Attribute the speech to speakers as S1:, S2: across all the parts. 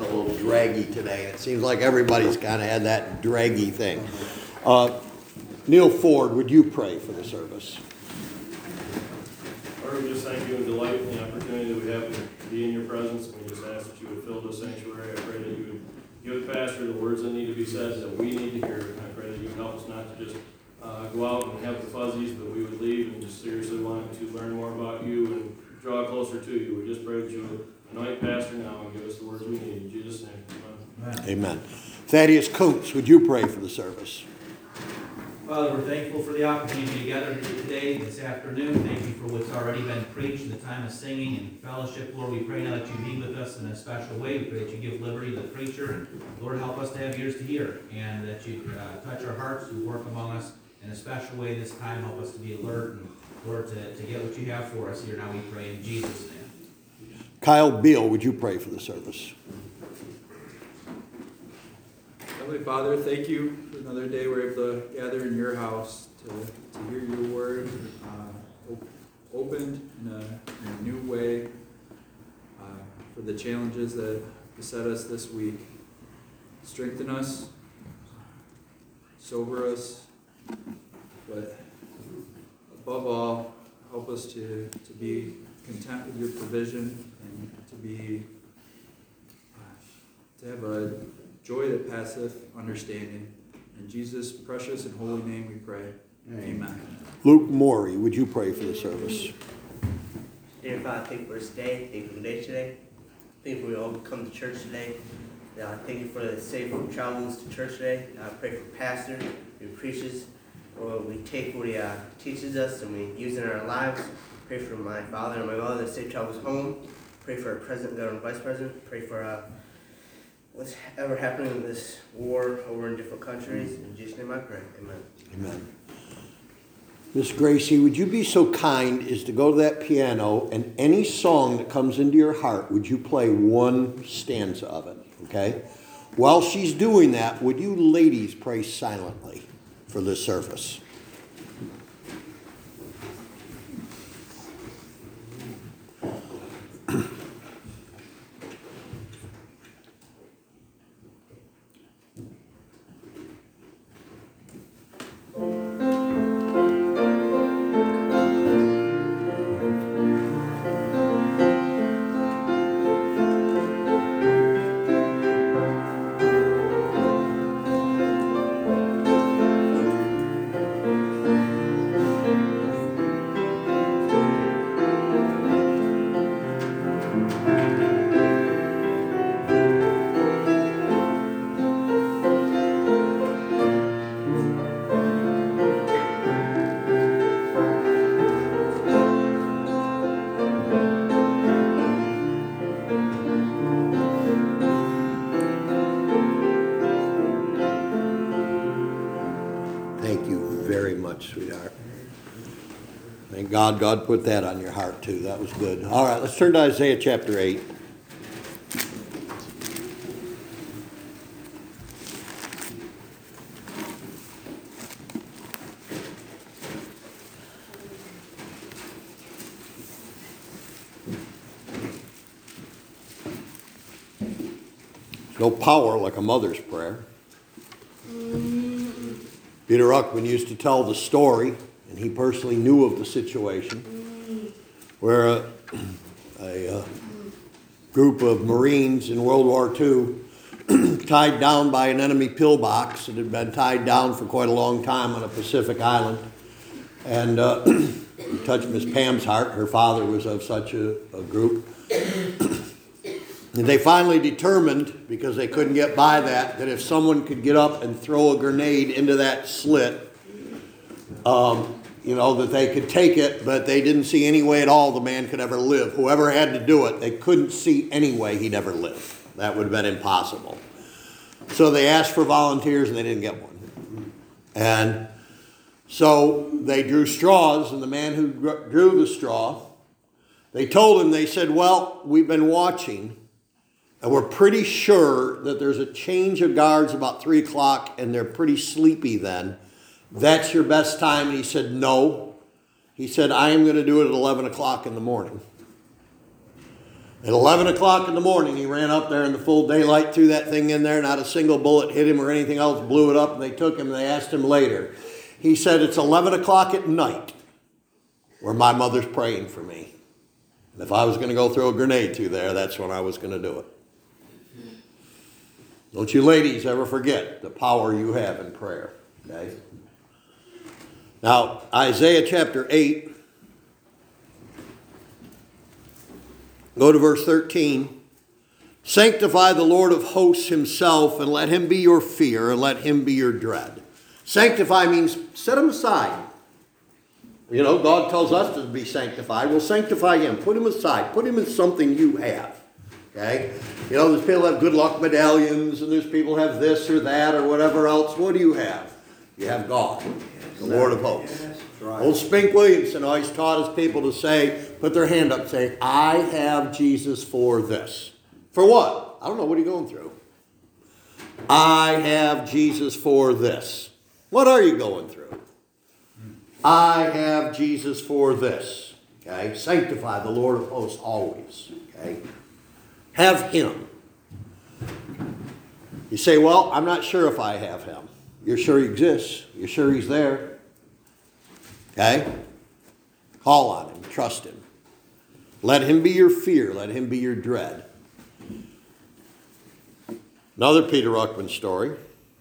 S1: A little draggy today. It seems like everybody's kind of had that draggy thing. Neil Ford, would you pray for the service?
S2: Lord, we just thank you and delight in the opportunity that we have to be in your presence. And we just ask that you would fill the sanctuary. I pray that you would give the pastor the words that need to be said, that we need to hear. And I pray that you would help us not to just go out and have the fuzzies, but we would leave and just seriously want to learn more about you and draw closer to you. We just pray that you would anoint pastor now and give us the words we need. In Jesus' name, amen.
S1: Amen. Thaddeus Kuntz, would you pray for the service?
S3: Father, we're thankful for the opportunity to gather today, this afternoon. Thank you for what's already been preached in the time of singing and fellowship. Lord, we pray now that you be with us in a special way. We pray that you give liberty to the preacher. And Lord, help us to have ears to hear, and that you touch our hearts to work among us in a special way this time. Help us to be alert and, Lord, to get what you have for us here. Now we pray in Jesus' name.
S1: Kyle Beal, would you pray for the service?
S4: Heavenly Father, thank you for another day we're able to gather in your house to hear your word opened in a new way for the challenges that beset us this week. Strengthen us, sober us, but above all, help us to be content with your provision and to have a joy that passeth understanding. In Jesus' precious and holy name we pray. Amen.
S1: Luke Morey, would you pray for the service?
S5: Dear God, thank you for this day. Thank you for the day today. Thank you for we all come to church today. Thank you for the safe travels to church today. I pray for pastor who preaches, or we take what he teaches us and we use it in our lives. Pray for my father and my mother that safe travels home. Pray for our president, governor, vice president. Pray for what's ever happening in this war over in different countries. In Jesus' name I pray. Amen.
S1: Amen. Miss Gracie, would you be so kind as to go to that piano, and any song that comes into your heart, would you play one stanza of it, okay? While she's doing that, would you ladies pray silently for this service? Sweetheart. Thank God. God put that on your heart too. That was good. All right, let's turn to Isaiah chapter 8. No power like a mother's prayer. Peter Ruckman used to tell the story, and he personally knew of the situation, where a group of Marines in World War II tied down by an enemy pillbox that had been tied down for quite a long time on a Pacific island. And it touched Miss Pam's heart. Her father was of such a group. And they finally determined, because they couldn't get by that if someone could get up and throw a grenade into that slit, that they could take it, but they didn't see any way at all the man could ever live. Whoever had to do it, they couldn't see any way he'd ever live. That would have been impossible. So they asked for volunteers, and they didn't get one. And so they drew straws, and the man who drew the straw, they told him, they said, well, we've been watching, and we're pretty sure that there's a change of guards about 3 o'clock, and they're pretty sleepy then. That's your best time. And he said, no. He said, I am going to do it at 11 o'clock in the morning. At 11 o'clock in the morning, he ran up there in the full daylight, threw that thing in there. Not a single bullet hit him or anything else, blew it up, and they took him and they asked him later. He said, it's 11 o'clock at night where my mother's praying for me. And if I was going to go throw a grenade through there, that's when I was going to do it. Don't you ladies ever forget the power you have in prayer. Okay? Now, Isaiah chapter 8. Go to verse 13. Sanctify the Lord of hosts himself, and let him be your fear, and let him be your dread. Sanctify means set him aside. You know, God tells us to be sanctified. Well, sanctify him. Put him aside. Put him in something you have. Okay? You know, there's people who have good luck medallions, and there's people who have this or that or whatever else. What do you have? You have God, the Lord of hosts. Old Spink Williamson always taught his people to say, put their hand up, say, I have Jesus for this. For what? I don't know. What are you going through? I have Jesus for this. What are you going through? I have Jesus for this. Okay? Sanctify the Lord of hosts always. Okay? Have him. You say, well, I'm not sure if I have him. You're sure he exists. You're sure he's there. Okay? Call on him. Trust him. Let him be your fear. Let him be your dread. Another Peter Ruckman story.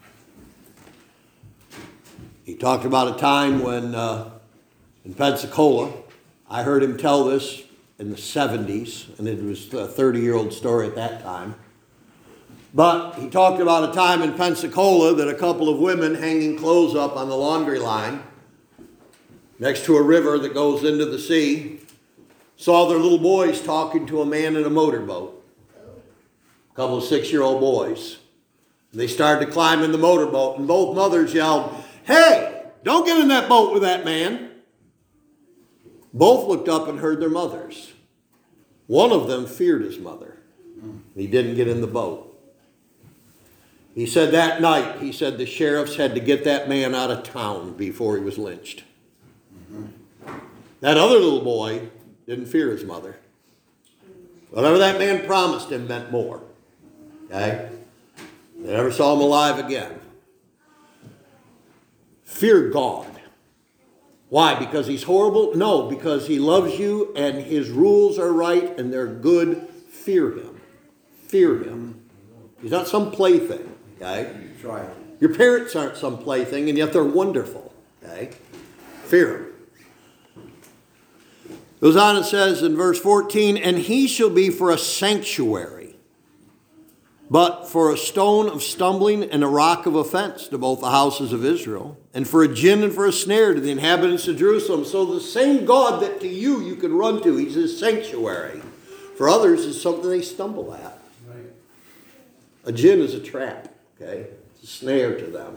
S1: He talked about a time when in Pensacola, I heard him tell this in the 70s, and it was a 30-year-old story at that time. But he talked about a time in Pensacola that a couple of women hanging clothes up on the laundry line next to a river that goes into the sea saw their little boys talking to a man in a motorboat. A couple of 6-year-old boys. They started to climb in the motorboat, and both mothers yelled, hey, don't get in that boat with that man. Both looked up and heard their mothers. One of them feared his mother. He didn't get in the boat. He said that night, he said the sheriffs had to get that man out of town before he was lynched. That other little boy didn't fear his mother. Whatever that man promised him meant more. Okay? They never saw him alive again. Fear God. Why? Because he's horrible? No, because he loves you and his rules are right and they're good. Fear him. Fear him. He's not some plaything. Okay?
S6: Try it.
S1: Your parents aren't some plaything, and yet they're wonderful. Okay? Fear him. Goes on and says in verse 14, and he shall be for a sanctuary, but for a stone of stumbling and a rock of offense to both the houses of Israel, and for a gin and for a snare to the inhabitants of Jerusalem. So the same God that to you can run to, he's his sanctuary. For others, is something they stumble at.
S6: Right.
S1: A gin is a trap, okay? It's a snare to them.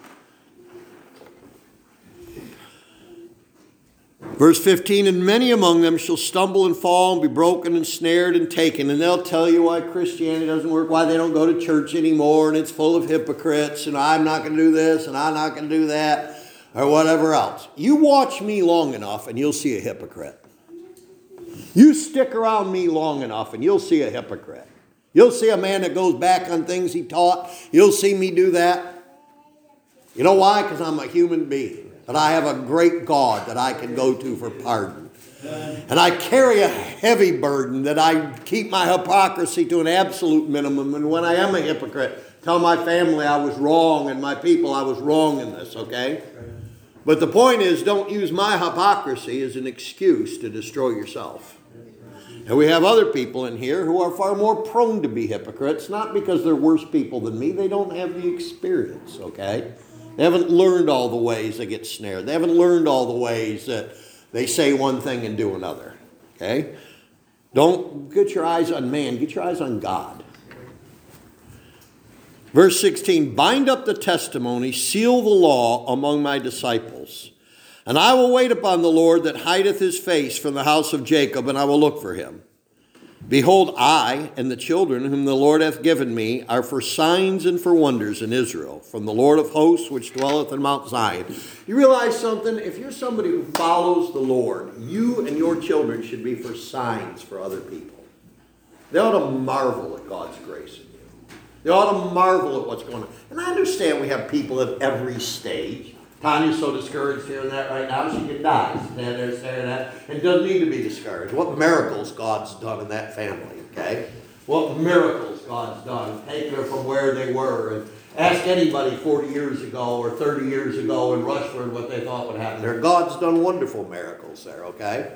S1: Verse 15, and many among them shall stumble and fall and be broken and snared and taken. And they'll tell you why Christianity doesn't work, why they don't go to church anymore, and it's full of hypocrites, and I'm not going to do this, and I'm not going to do that, or whatever else. You watch me long enough, and you'll see a hypocrite. You stick around me long enough, and you'll see a hypocrite. You'll see a man that goes back on things he taught. You'll see me do that. You know why? Because I'm a human being. But I have a great God that I can go to for pardon. And I carry a heavy burden that I keep my hypocrisy to an absolute minimum. And when I am a hypocrite, tell my family I was wrong and my people I was wrong in this, okay? But the point is, don't use my hypocrisy as an excuse to destroy yourself. And we have other people in here who are far more prone to be hypocrites, not because they're worse people than me. They don't have the experience, okay? They haven't learned all the ways they get snared. They haven't learned all the ways that they say one thing and do another. Okay? Don't get your eyes on man. Get your eyes on God. Verse 16, bind up the testimony, seal the law among my disciples. And I will wait upon the Lord that hideth his face from the house of Jacob, and I will look for him. Behold, I and the children whom the Lord hath given me are for signs and for wonders in Israel, from the Lord of hosts which dwelleth in Mount Zion. You realize something? If you're somebody who follows the Lord, you and your children should be for signs for other people. They ought to marvel at God's grace in you. They ought to marvel at what's going on. And I understand we have people at every stage. Tanya's so discouraged hearing that right now, she could die. Stand there staring at that. And doesn't need to be discouraged. What miracles God's done in that family, okay? What miracles God's done, taking her from where they were. And ask anybody 40 years ago or 30 years ago in Rushford what they thought would happen there. God's done wonderful miracles there, okay?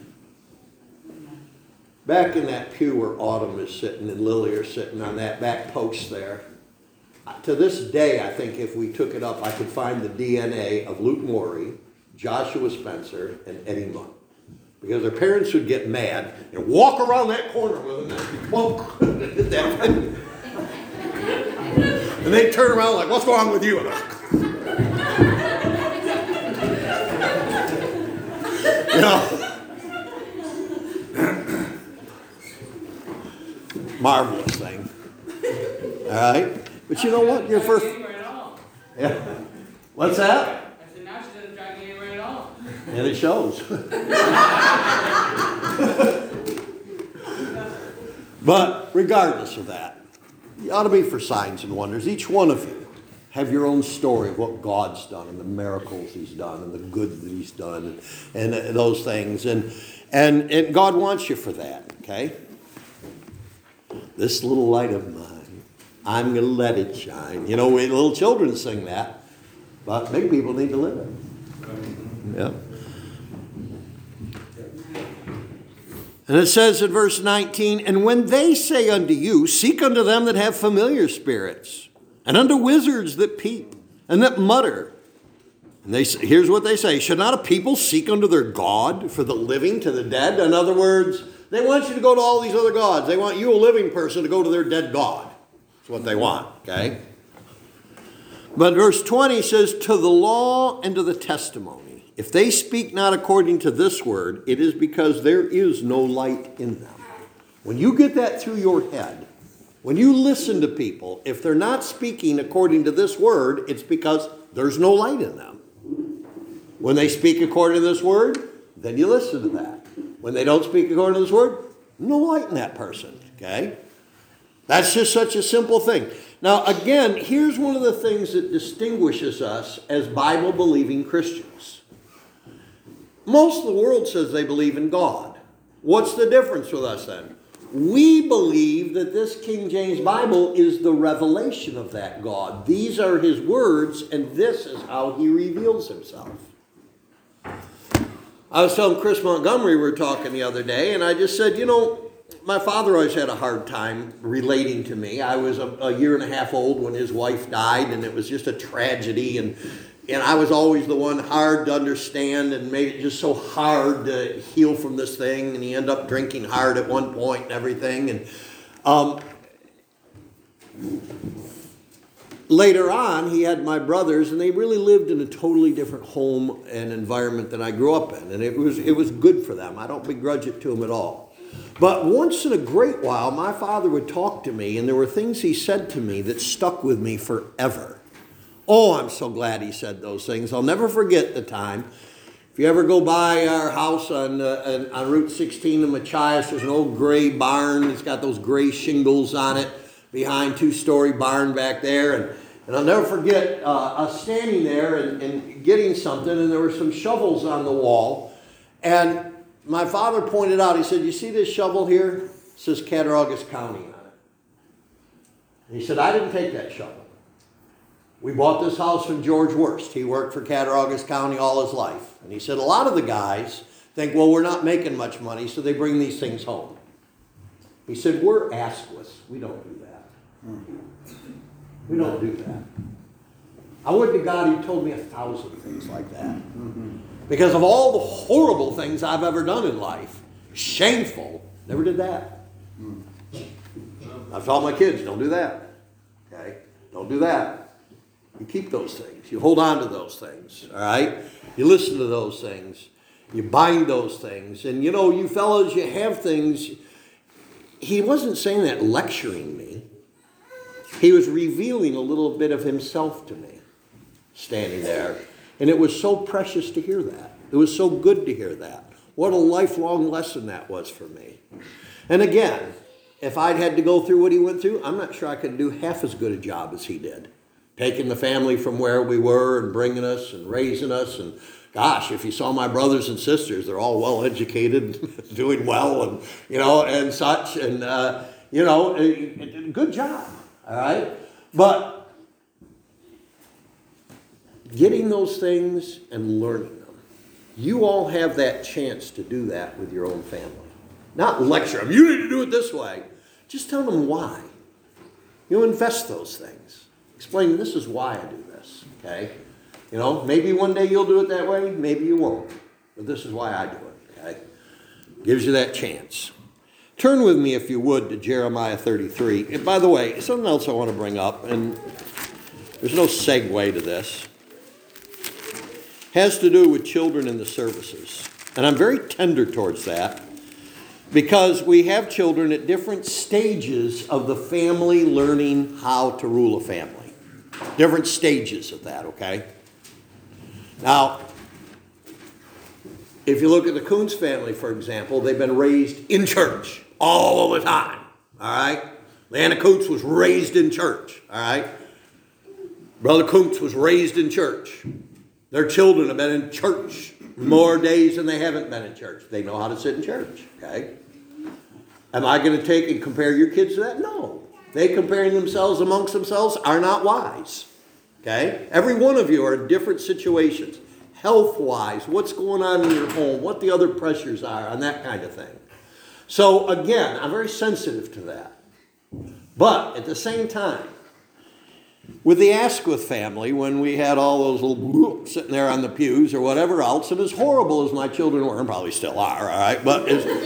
S1: Back in that pew where Autumn is sitting and Lily are sitting on that back post there, to this day, I think if we took it up, I could find the DNA of Luke Morey, Joshua Spencer, and Eddie Munn. Because their parents would get mad and walk around that corner with them and whoa, and they'd turn around like, what's wrong with you? You know? Marvelous thing. All right? But you know what? Your first... Yeah. What's that?
S6: I said, now she doesn't drive me anywhere at all.
S1: And it shows. But regardless of that, you ought to be for signs and wonders. Each one of you have your own story of what God's done and the miracles he's done and the good that he's done and those things. And God wants you for that, okay? This little light of mine, I'm going to let it shine. You know, we little children sing that, but big people need to live it. Yeah. And it says in verse 19, and when they say unto you, seek unto them that have familiar spirits, and unto wizards that peep, and that mutter. And here's what they say, should not a people seek unto their God for the living to the dead? In other words, they want you to go to all these other gods. They want you, a living person, to go to their dead God. That's what they want, okay? But verse 20 says, to the law and to the testimony. If they speak not according to this word, it is because there is no light in them. When you get that through your head, when you listen to people, if they're not speaking according to this word, it's because there's no light in them. When they speak according to this word, then you listen to that. When they don't speak according to this word, no light in that person, okay? That's just such a simple thing. Now, again, here's one of the things that distinguishes us as Bible-believing Christians. Most of the world says they believe in God. What's the difference with us then? We believe that this King James Bible is the revelation of that God. These are his words, and this is how he reveals himself. I was telling Chris Montgomery, we were talking the other day, and I just said, you know, my father always had a hard time relating to me. I was a year and a half old when his wife died, and it was just a tragedy, and I was always the one hard to understand and made it just so hard to heal from this thing, and he ended up drinking hard at one point and everything. And later on, he had my brothers, and they really lived in a totally different home and environment than I grew up in, and it was good for them. I don't begrudge it to them at all. But once in a great while, my father would talk to me, and there were things he said to me that stuck with me forever. Oh, I'm so glad he said those things. I'll never forget the time. If you ever go by our house on Route 16 in Machias, there's an old gray barn. It's got those gray shingles on it behind, two-story barn back there. And I'll never forget us standing there and getting something, and there were some shovels on the wall. And my father pointed out, he said, you see this shovel here? It says Cattaraugus County on it. And he said, I didn't take that shovel. We bought this house from George Wurst. He worked for Cattaraugus County all his life. And he said, a lot of the guys think, well, we're not making much money, so they bring these things home. He said, we're askless. We don't do that. We don't do that. I would to God he told me 1,000 things like that. Because of all the horrible things I've ever done in life, shameful, never did that. I've told my kids, don't do that. Okay? Don't do that. You keep those things. You hold on to those things. All right? You listen to those things. You bind those things. And you know, you fellows, you have things. He wasn't saying that lecturing me. He was revealing a little bit of himself to me, standing there. And it was so precious to hear that. It was so good to hear that. What a lifelong lesson that was for me. And again, if I'd had to go through what he went through, I'm not sure I could do half as good a job as he did. Taking the family from where we were and bringing us and raising us. And gosh, if you saw my brothers and sisters, they're all well educated, doing well, and and such. And good job. All right, but getting those things and learning them, you all have that chance to do that with your own family. Not lecture them. You need to do it this way. Just tell them why. Invest those things. Explain, this is why I do this, okay? Maybe one day you'll do it that way, maybe you won't. But this is why I do it, okay? Gives you that chance. Turn with me, if you would, to Jeremiah 33. And by the way, something else I want to bring up, and there's no segue to this, has to do with children in the services. And I'm very tender towards that, because we have children at different stages of the family learning how to rule a family. Different stages of that, okay? Now, if you look at the Kuntz family, for example, they've been raised in church all the time, all right? Leanna Kuntz was raised in church, all right? Brother Kuntz was raised in church. Their children have been in church more days than they haven't been in church. They know how to sit in church, okay? Am I going to take and compare your kids to that? No. They comparing themselves amongst themselves are not wise. Okay? Every one of you are in different situations. Health-wise, what's going on in your home, what the other pressures are, and that kind of thing. So again, I'm very sensitive to that. But at the same time, with the Asquith family, when we had all those little sitting there on the pews or whatever else, and as horrible as my children were, and probably still are, all right, but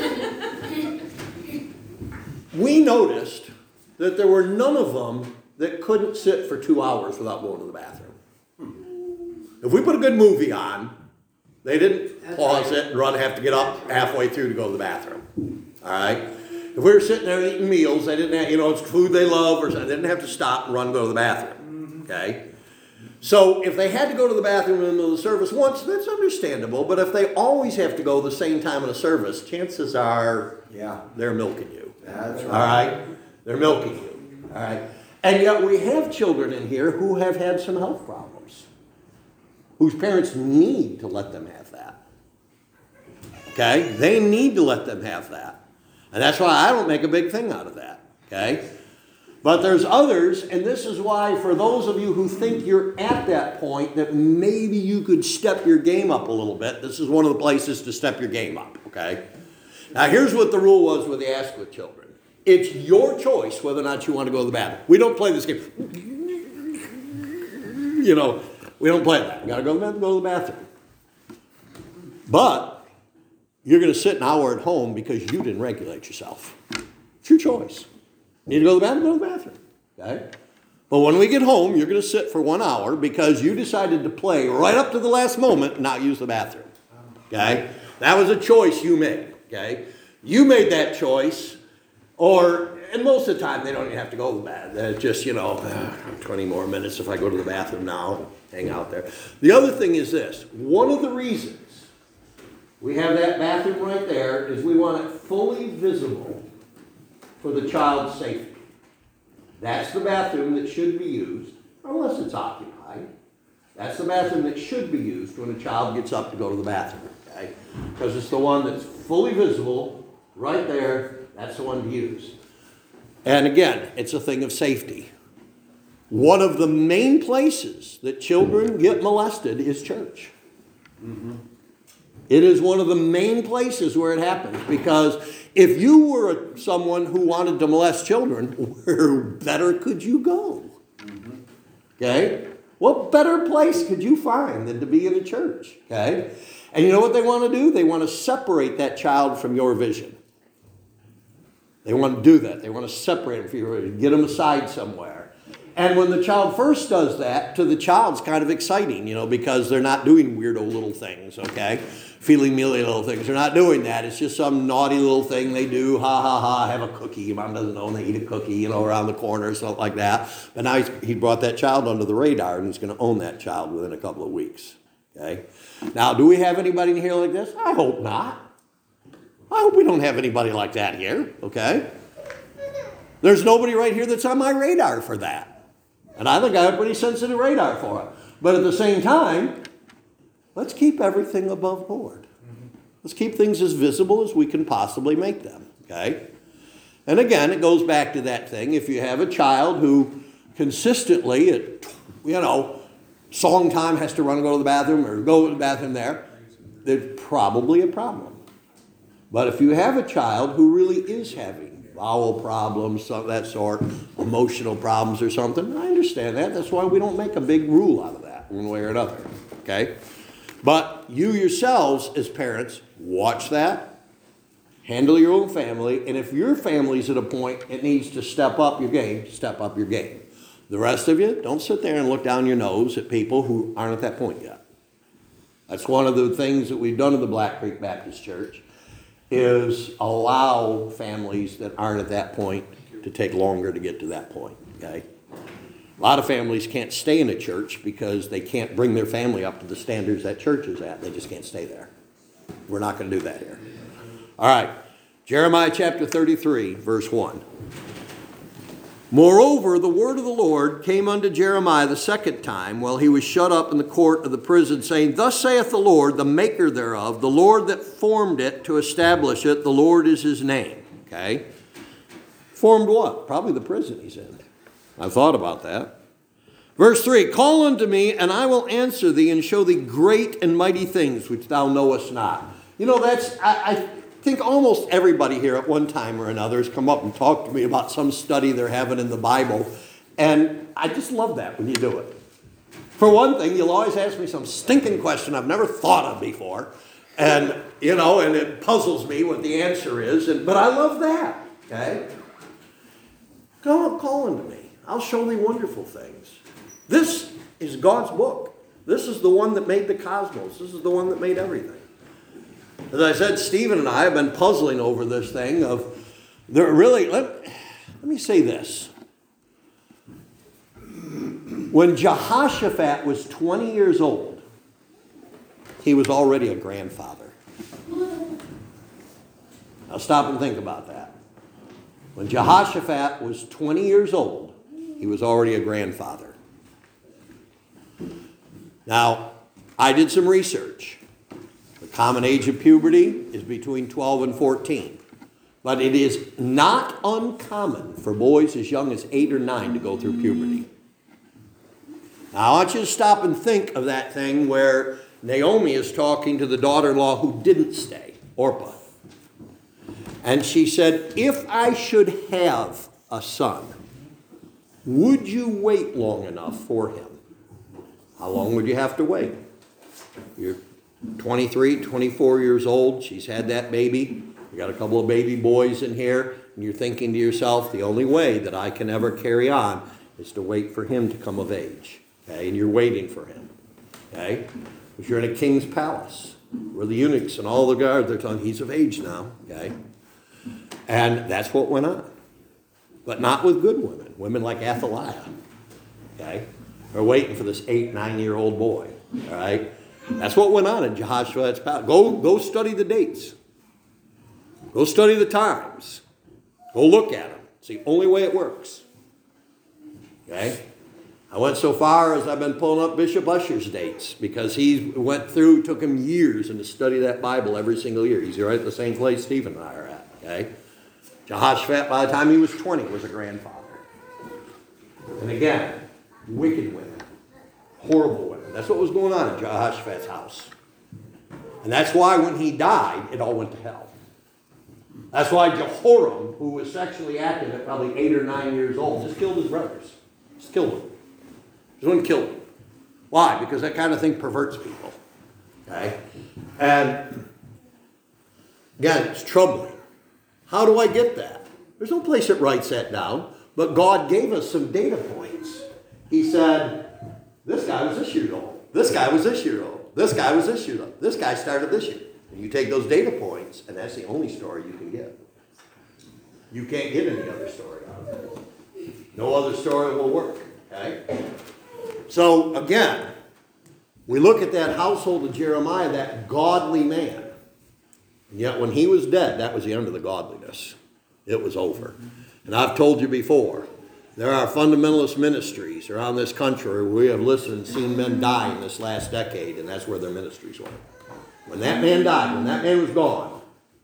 S1: we noticed that there were none of them that couldn't sit for 2 hours without going to the bathroom. If we put a good movie on, they didn't pause it and have to get up halfway through to go to the bathroom. All right? If we were sitting there eating meals, they didn't have, it's food they love, or something. They didn't have to stop and run and go to the bathroom. Okay? So if they had to go to the bathroom in the middle of the service once, that's understandable. But if they always have to go the same time in a service, chances are, they're milking you.
S7: That's right.
S1: All right? They're milking you. All right? And yet we have children in here who have had some health problems, whose parents need to let them have that. Okay? They need to let them have that. And that's why I don't make a big thing out of that. Okay? But there's others, and this is why for those of you who think you're at that point that maybe you could step your game up a little bit, this is one of the places to step your game up. Okay? Now here's what the rule was with the Asquith children. It's your choice whether or not you want to go to the bathroom. We don't play this game. We don't play that. You got to go to the bathroom. But you're going to sit an hour at home because you didn't regulate yourself. It's your choice. Need to go to the bathroom? Go to the bathroom. Okay? But when we get home, you're going to sit for 1 hour because you decided to play right up to the last moment and not use the bathroom. Okay? That was a choice you made. Okay? You made that choice. And most of the time, they don't even have to go to the bathroom. It's just, 20 more minutes if I go to the bathroom now, hang out there. The other thing is this. One of the reasons we have that bathroom right there is we want it fully visible for the child's safety. That's the bathroom that should be used, unless it's occupied. That's the bathroom that should be used when a child gets up to go to the bathroom, okay? Because it's the one that's fully visible right there. That's the one to use. And again, it's a thing of safety. One of the main places that children get molested is church. Mm-hmm. It is one of the main places where it happens, because if you were someone who wanted to molest children, where better could you go? Mm-hmm. Okay? What better place could you find than to be in a church? Okay? And you know what they want to do? They want to separate that child from your vision. They want to do that. They want to separate them from your vision, get them aside somewhere. And when the child first does that, to the child, it's kind of exciting, because they're not doing weirdo little things, okay? Feely-mealy little things. They're not doing that. It's just some naughty little thing they do. Ha, ha, ha, have a cookie. Your mom doesn't know, and they eat a cookie, around the corner or something like that. But now he brought that child under the radar, and he's going to own that child within a couple of weeks, okay? Now, do we have anybody in here like this? I hope not. I hope we don't have anybody like that here, okay? There's nobody right here that's on my radar for that. And I think I have a pretty sensitive radar for it. But at the same time, let's keep everything above board. Let's keep things as visible as we can possibly make them, okay? And again, it goes back to that thing. If you have a child who consistently, song time has to run and go to the bathroom or go to the bathroom there's probably a problem. But if you have a child who really is having bowel problems, of that sort, emotional problems or something, I understand that. That's why we don't make a big rule out of that one way or another, okay? But you yourselves as parents, watch that, handle your own family, and if your family's at a point it needs to step up your game, step up your game. The rest of you, don't sit there and look down your nose at people who aren't at that point yet. That's one of the things that we've done in the Black Creek Baptist Church, is allow families that aren't at that point to take longer to get to that point, okay? A lot of families can't stay in a church because they can't bring their family up to the standards that church is at. They just can't stay there. We're not going to do that here. All right, Jeremiah chapter 33, verse 1. Moreover, the word of the Lord came unto Jeremiah the second time while he was shut up in the court of the prison, saying, Thus saith the Lord, the maker thereof, the Lord that formed it to establish it, the Lord is his name. Okay? Formed what? Probably the prison he's in. I thought about that. Verse 3, Call unto me, and I will answer thee, and show thee great and mighty things which thou knowest not. You know, I think almost everybody here at one time or another has come up and talked to me about some study they're having in the Bible. And I just love that when you do it. For one thing, you'll always ask me some stinking question I've never thought of before. And, and it puzzles me what the answer is. But I love that, okay? Come call unto me. I'll show thee wonderful things. This is God's book. This is the one that made the cosmos. This is the one that made everything. As I said, Stephen and I have been puzzling over this thing of, let me say this. When Jehoshaphat was 20 years old, he was already a grandfather. Now stop and think about that. When Jehoshaphat was 20 years old, he was already a grandfather. Now, I did some research. The common age of puberty is between 12 and 14. But it is not uncommon for boys as young as 8 or 9 to go through puberty. Now, I want you to stop and think of that thing where Naomi is talking to the daughter-in-law who didn't stay, Orpah. And she said, if I should have a son, would you wait long enough for him? How long would you have to wait? You're 23, 24 years old. She's had that baby. You got a couple of baby boys in here. And you're thinking to yourself, the only way that I can ever carry on is to wait for him to come of age. Okay? And you're waiting for him. Okay? Because you're in a king's palace where the eunuchs and all the guards are telling he's of age now. Okay? And that's what went on. But not with good women. Women like Athaliah. Okay? Are waiting for this 8, 9-year-old boy. All right? That's what went on in Jehoshaphat's palace. Go study the dates. Go study the times. Go look at them. It's the only way it works. Okay? I went so far as I've been pulling up Bishop Usher's dates because he went through, took him years and to study that Bible every single year. He's right at the same place Stephen and I are at. Okay? Jehoshaphat, by the time he was 20, was a grandfather. And again, wicked women. Horrible women. That's what was going on in Jehoshaphat's house. And that's why when he died, it all went to hell. That's why Jehoram, who was sexually active at probably 8 or 9 years old, just killed his brothers. Just killed them. Just wouldn't kill them. Why? Because that kind of thing perverts people. Okay? And again, it's troubling. How do I get that? There's no place that writes that down, but God gave us some data points. He said, this guy was this year old. This guy was this year old. This guy was this year old. This guy started this year. And you take those data points, and that's the only story you can get. You can't get any other story out of it. No other story will work. Okay? So, again, we look at that household of Jeremiah, that godly man. And yet when he was dead, that was the end of the godliness. It was over. And I've told you before, there are fundamentalist ministries around this country where we have listened and seen men die in this last decade, and that's where their ministries were. When that man died, when that man was gone,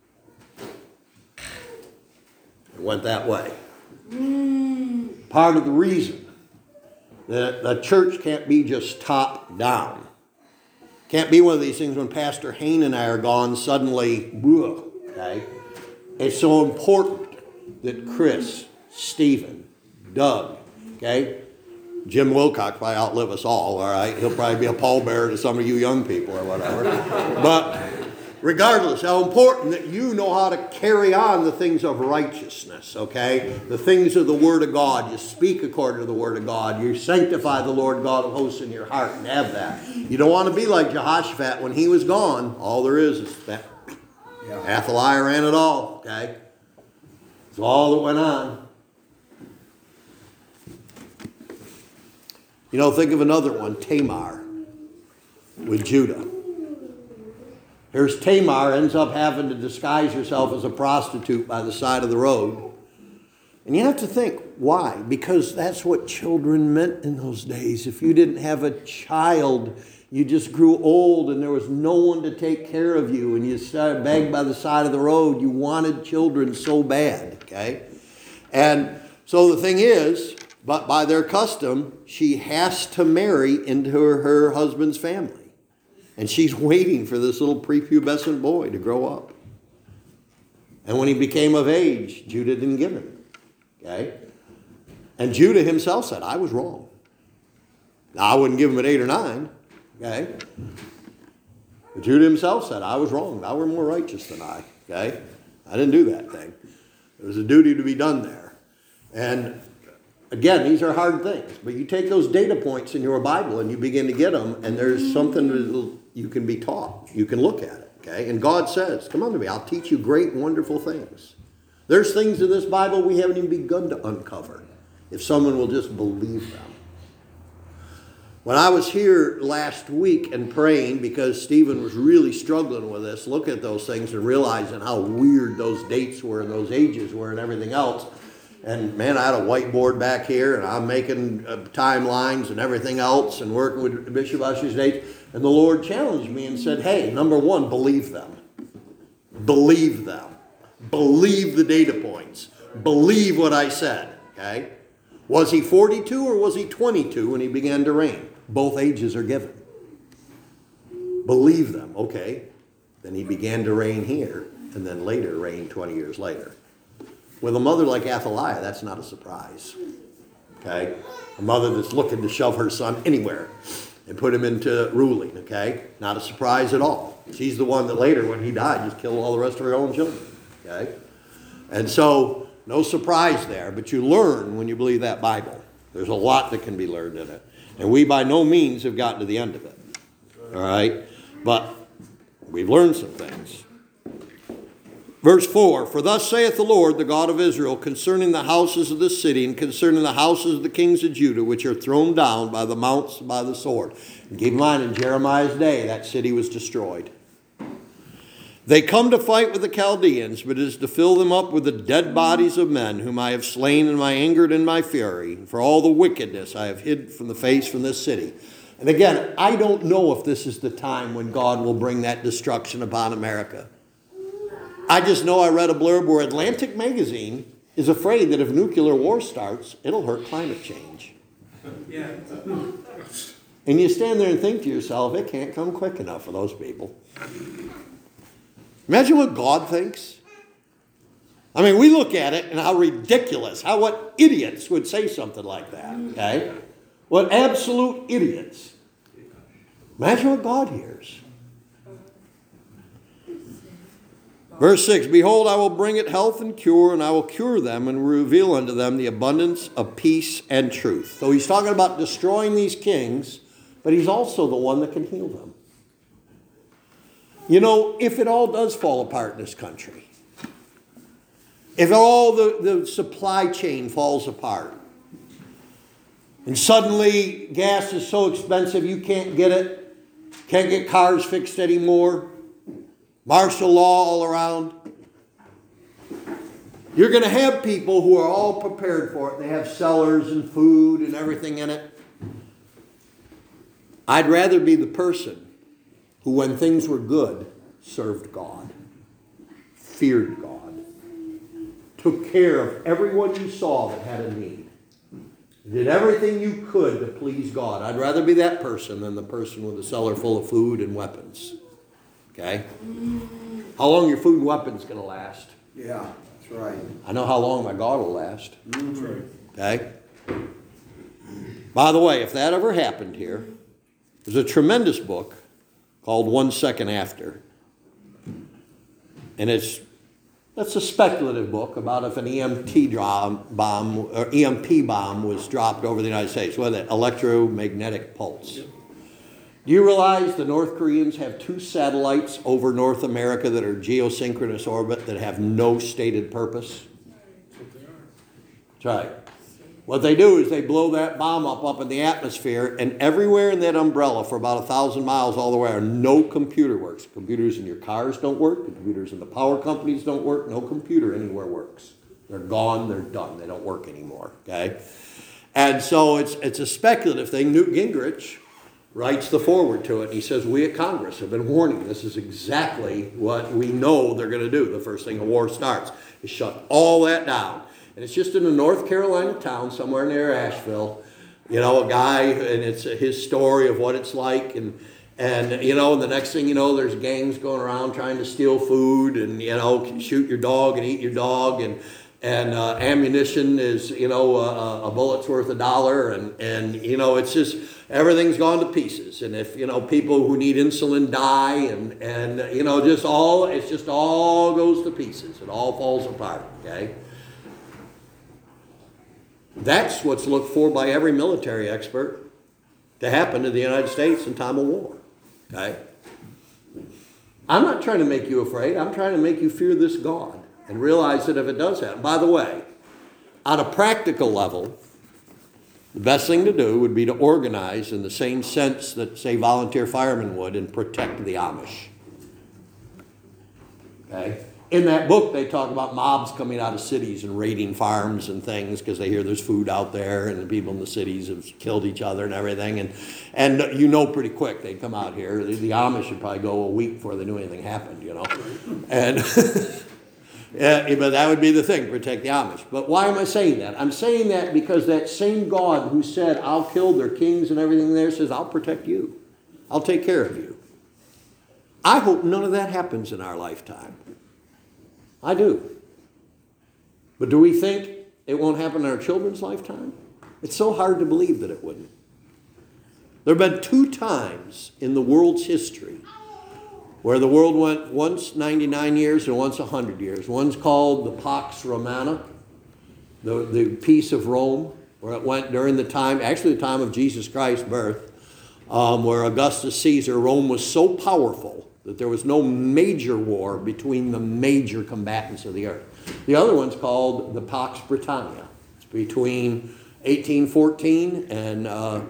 S1: it went that way. Part of the reason that the church can't be just top down. Can't be one of these things when Pastor Hain and I are gone, suddenly, okay? It's so important that Chris, Stephen, Doug, okay? Jim Wilcox probably outlive us all right? He'll probably be a pallbearer to some of you young people or whatever. But regardless, how important that you know how to carry on the things of righteousness, okay? The things of the Word of God. You speak according to the Word of God. You sanctify the Lord God of hosts in your heart and have that. You don't want to be like Jehoshaphat when he was gone. All there is that Athaliah ran it all, okay? That's all that went on. You know, think of another one, Tamar, with Judah. Here's Tamar, ends up having to disguise herself as a prostitute by the side of the road. And you have to think, why? Because that's what children meant in those days. If you didn't have a child, you just grew old and there was no one to take care of you, and you started begged by the side of the road. You wanted children so bad, okay? And so the thing is, but by their custom, she has to marry into her husband's family. And she's waiting for this little prepubescent boy to grow up. And when he became of age, Judah didn't give him. Okay? And Judah himself said, I was wrong. Now, I wouldn't give him at 8 or 9. Okay? But Judah himself said, I was wrong. Thou were more righteous than I. Okay? I didn't do that thing. There was a duty to be done there. And again, these are hard things. But you take those data points in your Bible and you begin to get them, and there's something that you can be taught. You can look at it. Okay? And God says, come unto me, I'll teach you great and wonderful things. There's things in this Bible we haven't even begun to uncover, if someone will just believe them. When I was here last week and praying, because Stephen was really struggling with this, looking at those things and realizing how weird those dates were and those ages were and everything else. And man, I had a whiteboard back here, and I'm making timelines and everything else and working with Bishop Usher's dates. And the Lord challenged me and said, hey, number one, believe them. Believe them. Believe the data points. Believe what I said. Okay? Was he 42 or was he 22 when he began to reign? Both ages are given. Believe them. Okay. Then he began to reign here, and then later reigned 20 years later. With a mother like Athaliah, that's not a surprise. Okay? A mother that's looking to shove her son anywhere and put him into ruling. Okay? Not a surprise at all. She's the one that later, when he died, just killed all the rest of her own children. Okay? And so, no surprise there, but you learn when you believe that Bible. There's a lot that can be learned in it. And we by no means have gotten to the end of it. All right? But we've learned some things. Verse 4, for thus saith the Lord, the God of Israel, concerning the houses of this city and concerning the houses of the kings of Judah, which are thrown down by the mounts by the sword. And keep in mind, in Jeremiah's day, that city was destroyed. They come to fight with the Chaldeans, but it is to fill them up with the dead bodies of men, whom I have slain in my anger and in my fury. For all the wickedness I have hid from the face from this city. And again, I don't know if this is the time when God will bring that destruction upon America. I just know I read a blurb where Atlantic Magazine is afraid that if nuclear war starts, it'll hurt climate change.
S3: Yeah.
S1: And you stand there and think to yourself, it can't come quick enough for those people. Imagine what God thinks. I mean, we look at it and how ridiculous, what idiots would say something like that, okay? What absolute idiots. Imagine what God hears. Verse 6, behold, I will bring it health and cure, and I will cure them and reveal unto them the abundance of peace and truth. So he's talking about destroying these kings, but he's also the one that can heal them. You know, if it all does fall apart in this country, if all the supply chain falls apart, and suddenly gas is so expensive you can't get it, can't get cars fixed anymore, martial law all around, You're going to have people who are all prepared for it. They have cellars and food and everything in it. I'd rather be the person who, when things were good, served God, feared God, took care of everyone you saw that had a need, did everything you could to please God. I'd rather be that person than the person with a cellar full of food and weapons. Okay? How long your food and weapons going to last?
S7: Yeah, that's right.
S1: I know how long my God will last.
S2: That's right.
S1: Okay? By the way, if that ever happened here, there's a tremendous book called 1 Second After. And that's a speculative book about if an EMP bomb was dropped over the United States. What is that? Electromagnetic pulse. Do you realize the North Koreans have 2 satellites over North America that are geosynchronous orbit that have no stated purpose? That's right. What they do is they blow that bomb up in the atmosphere, and everywhere in that umbrella for about 1,000 miles all the way, no computer works. Computers in your cars don't work. The computers in the power companies don't work. No computer anywhere works. They're gone. They're done. They don't work anymore. Okay? And so it's a speculative thing. Newt Gingrich writes the foreword to it, and he says, we at Congress have been warning. This is exactly what we know they're going to do. The first thing a war starts is shut all that down. And it's just in a North Carolina town somewhere near Asheville. You know, a guy, and it's his story of what it's like. And you know, and the next thing you know, there's gangs going around trying to steal food and, you know, shoot your dog and eat your dog. And ammunition is, you know, a bullet's worth $1. And, you know, it's just, everything's gone to pieces. And if, you know, people who need insulin die and you know, it just all goes to pieces. It all falls apart, okay? That's what's looked for by every military expert to happen to the United States in time of war. Okay? I'm not trying to make you afraid. I'm trying to make you fear this God and realize that if it does happen. By the way, on a practical level, the best thing to do would be to organize in the same sense that, say, volunteer firemen would and protect the Amish. Okay? In that book, they talk about mobs coming out of cities and raiding farms and things because they hear there's food out there and the people in the cities have killed each other and everything. And you know pretty quick they'd come out here. The Amish would probably go a week before they knew anything happened, you know. And yeah, but that would be the thing, protect the Amish. But why am I saying that? I'm saying that because that same God who said, I'll kill their kings and everything there, says, I'll protect you. I'll take care of you. I hope none of that happens in our lifetime. I do. But do we think it won't happen in our children's lifetime? It's so hard to believe that it wouldn't. There have been 2 times in the world's history where the world went once 99 years and once 100 years. One's called the Pax Romana, the peace of Rome, where it went during the time, actually the time of Jesus Christ's birth, where Augustus Caesar, Rome was so powerful that there was no major war between the major combatants of the earth. The other one's called the Pax Britannia. It's between 1815 and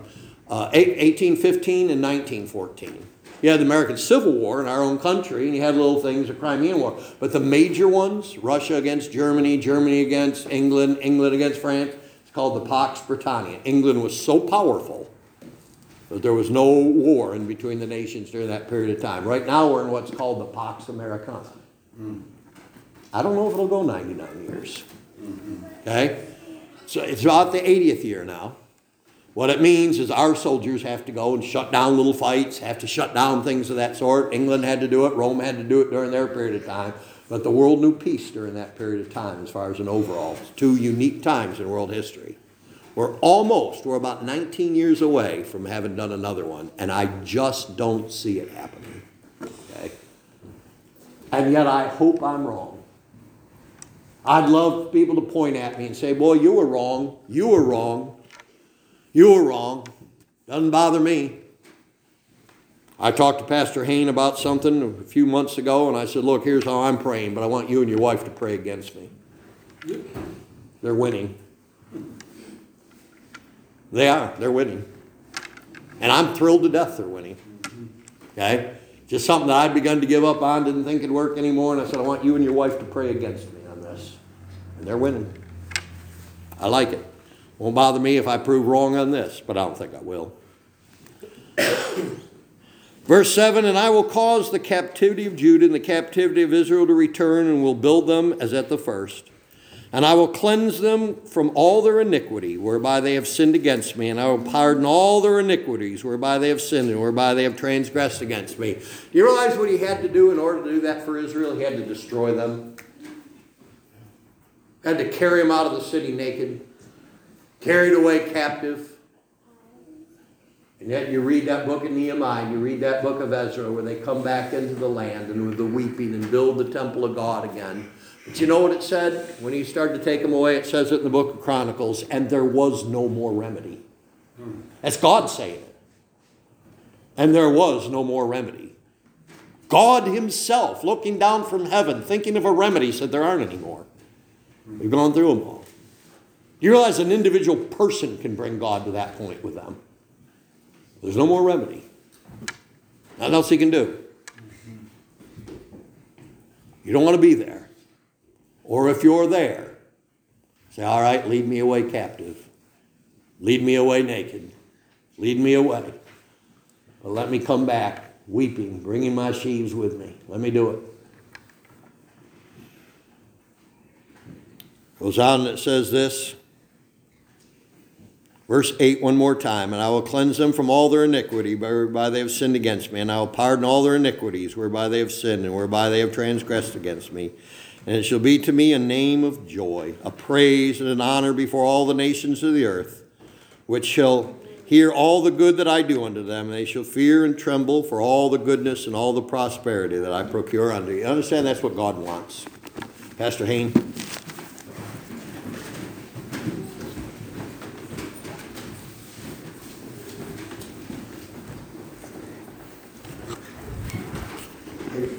S1: 1914. You had the American Civil War in our own country, and you had little things, the Crimean War. But the major ones, Russia against Germany, Germany against England, England against France, it's called the Pax Britannia. England was so powerful that there was no war in between the nations during that period of time. Right now we're in what's called the Pax Americana. I don't know if it'll go 99 years. Okay? So it's about the 80th year now. What it means is our soldiers have to go and shut down little fights, have to shut down things of that sort. England had to do it. Rome had to do it during their period of time. But the world knew peace during that period of time as far as an overall. It's 2 unique times in world history. We're about 19 years away from having done another one, and I just don't see it happening. Okay? And yet I hope I'm wrong. I'd love people to point at me and say, boy, you were wrong. You were wrong. You were wrong. Doesn't bother me. I talked to Pastor Hain about something a few months ago, and I said, look, here's how I'm praying, but I want you and your wife to pray against me. They're winning. They are. They're winning. And I'm thrilled to death they're winning. Okay? Just something that I'd begun to give up on, didn't think it'd work anymore, and I said, I want you and your wife to pray against me on this. And they're winning. I like it. Won't bother me if I prove wrong on this, but I don't think I will. Verse 7, and I will cause the captivity of Judah and the captivity of Israel to return, and will build them as at the first. And I will cleanse them from all their iniquity, whereby they have sinned against me. And I will pardon all their iniquities, whereby they have sinned, and whereby they have transgressed against me. Do you realize what he had to do in order to do that for Israel? He had to destroy them. Had to carry them out of the city naked. Carried away captive. And yet you read that book of Nehemiah, you read that book of Ezra, where they come back into the land and with the weeping and build the temple of God again. But you know what it said? When he started to take them away, it says it in the book of Chronicles, and there was no more remedy. That's God saying it. And there was no more remedy. God himself, looking down from heaven, thinking of a remedy, said there aren't any more. We've gone through them all. You realize an individual person can bring God to that point with them. There's no more remedy. Nothing else he can do. You don't want to be there. Or if you're there, say, all right, lead me away captive. Lead me away naked. Lead me away. But let me come back weeping, bringing my sheaves with me. Let me do it. Goes on and it says this. Verse 8 one more time. And I will cleanse them from all their iniquity whereby they have sinned against me. And I will pardon all their iniquities whereby they have sinned and whereby they have transgressed against me. And it shall be to me a name of joy, a praise and an honor before all the nations of the earth, which shall hear all the good that I do unto them. And they shall fear and tremble for all the goodness and all the prosperity that I procure unto you. You understand that's what God wants. Pastor Hayne?